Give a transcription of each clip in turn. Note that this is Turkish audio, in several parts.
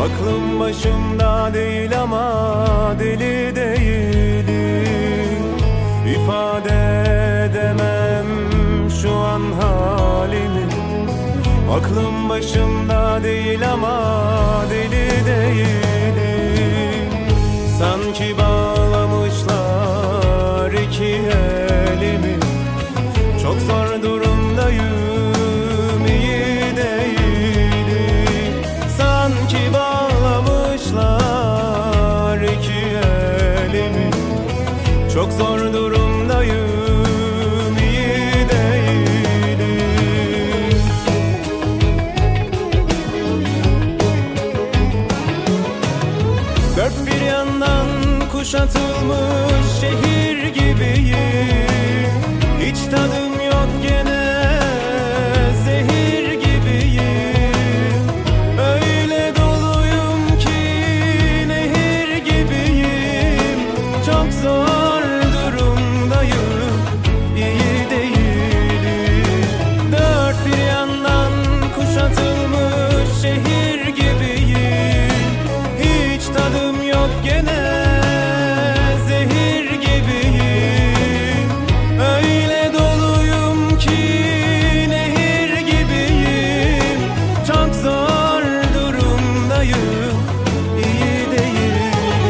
Aklım başımda değil ama deli değilim. İfade edemem şu an halimi. Aklım başımda değil ama deli değilim. Sanki bağlamışlar iki elimi. Çok zor durumdayım, iyi değilim. Sanki bağlamışlar iki elimi. Çok zor durumdayım, iyi değilim. Dört bir yandan kuşatılmış şehir gibiyim. Hiç tadım yok gene, zehir gibiyim. Öyle doluyum ki nehir gibiyim. Çok zor durumdayım, iyi değilim. Dört bir yandan kuşatılmış şehir gibiyim. Hiç tadım yok gene, zehir gibiyim. Öyle doluyum ki nehir gibiyim. Çok zor durumdayım, iyi değilim.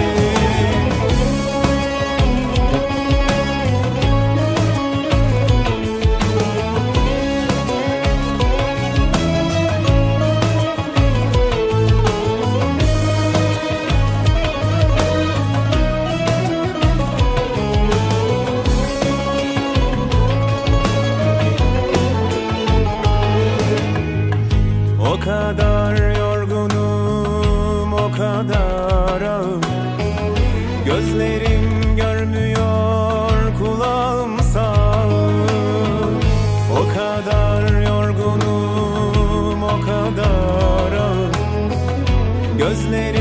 O kadar yorgunum, o kadar ağır. Gözlerim görmüyor, kulağım sağır. O kadar yorgunum, o kadar ağır. Gözlerim